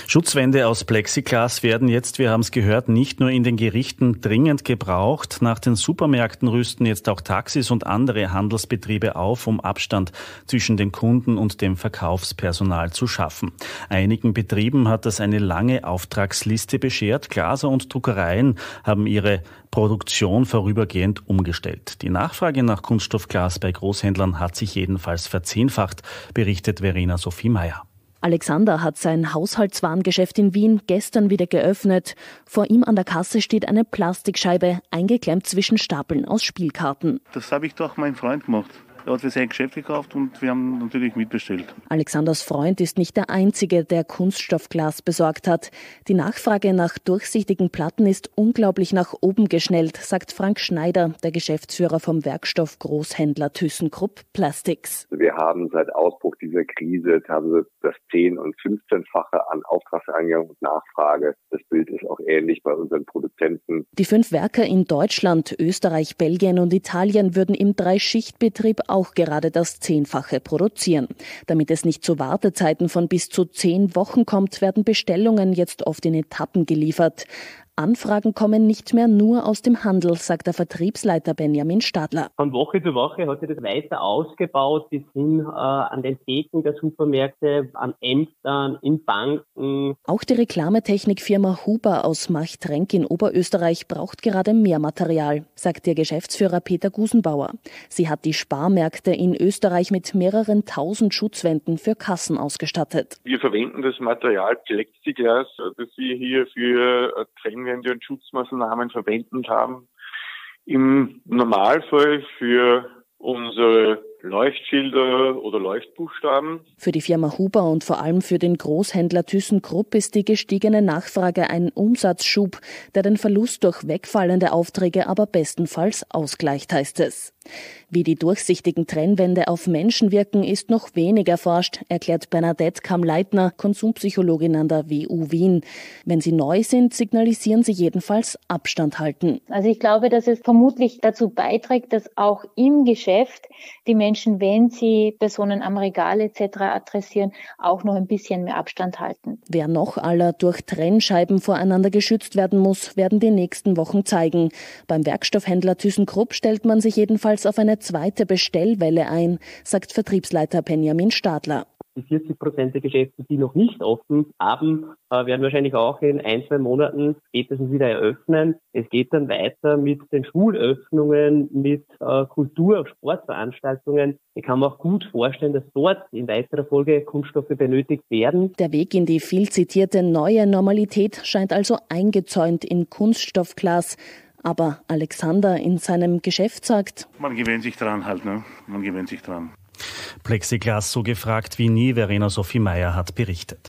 Schutzwände aus Plexiglas werden jetzt, wir haben es gehört, nicht nur in den Gerichten dringend gebraucht. Nach den Supermärkten rüsten jetzt auch Taxis und andere Handelsbetriebe auf, um Abstand zwischen den Kunden und dem Verkaufspersonal zu schaffen. Einigen Betrieben hat das eine lange Auftragsliste beschert. Glaser und Druckereien haben ihre Produktion vorübergehend umgestellt. Die Nachfrage nach Kunststoffglas bei Großhändlern hat sich jedenfalls verzehnfacht, berichtet Verena Sophie Meyer. Alexander hat sein Haushaltswarengeschäft in Wien gestern wieder geöffnet. Vor ihm an der Kasse steht eine Plastikscheibe, eingeklemmt zwischen Stapeln aus Spielkarten. Das habe ich doch meinem Freund gemacht. Er hat für sein Geschäft gekauft und wir haben natürlich mitbestellt. Alexanders Freund ist nicht der Einzige, der Kunststoffglas besorgt hat. Die Nachfrage nach durchsichtigen Platten ist unglaublich nach oben geschnellt, sagt Frank Schneider, der Geschäftsführer vom Werkstoffgroßhändler ThyssenKrupp Plastics. Wir haben seit Ausbruch dieser Krise teilweise das 10- und 15-fache an Auftragseingang und Nachfrage. Das Bild ist auch ähnlich bei unseren Produzenten. Die 5 Werke in Deutschland, Österreich, Belgien und Italien würden im 3-Schicht-Betrieb auch gerade das 10-fache produzieren. Damit es nicht zu Wartezeiten von bis zu 10 Wochen kommt, werden Bestellungen jetzt oft in Etappen geliefert. Anfragen kommen nicht mehr nur aus dem Handel, sagt der Vertriebsleiter Benjamin Stadler. Von Woche zu Woche hat sich das weiter ausgebaut bis hin an den Theken der Supermärkte, an Ämtern, in Banken. Auch die Reklametechnikfirma Huber aus Machtrenk in Oberösterreich braucht gerade mehr Material, sagt ihr Geschäftsführer Peter Gusenbauer. Sie hat die Sparmärkte in Österreich mit mehreren tausend Schutzwänden für Kassen ausgestattet. Wir verwenden das Material Plexiglas, das wir hier für Trennwände und Schutzmaßnahmen verwendet haben. Im Normalfall für unsere Leuchtschilder oder Leuchtbuchstaben. Für die Firma Huber und vor allem für den Großhändler ThyssenKrupp ist die gestiegene Nachfrage ein Umsatzschub, der den Verlust durch wegfallende Aufträge aber bestenfalls ausgleicht, heißt es. Wie die durchsichtigen Trennwände auf Menschen wirken, ist noch wenig erforscht, erklärt Bernadette Kamm-Leitner, Konsumpsychologin an der WU Wien. Wenn sie neu sind, signalisieren sie jedenfalls Abstand halten. Also ich glaube, dass es vermutlich dazu beiträgt, dass auch im Geschäft die Menschen, wenn sie Personen am Regal etc. adressieren, auch noch ein bisschen mehr Abstand halten. Wer noch aller durch Trennscheiben voreinander geschützt werden muss, werden die nächsten Wochen zeigen. Beim Werkstoffhändler ThyssenKrupp stellt man sich jedenfalls auf eine zweite Bestellwelle ein, sagt Vertriebsleiter Benjamin Stadler. Die 40% der Geschäfte, die noch nicht offen haben, werden wahrscheinlich auch in 1-2 Monaten spätestens wieder eröffnen. Es geht dann weiter mit den Schulöffnungen, mit Kultur- und Sportveranstaltungen. Ich kann mir auch gut vorstellen, dass dort in weiterer Folge Kunststoffe benötigt werden. Der Weg in die viel zitierte neue Normalität scheint also eingezäunt in Kunststoffglas. Aber Alexander in seinem Geschäft sagt: Man gewöhnt sich dran halt, ne? Man gewöhnt sich dran. Plexiglas so gefragt wie nie, Verena Sophie Meyer hat berichtet.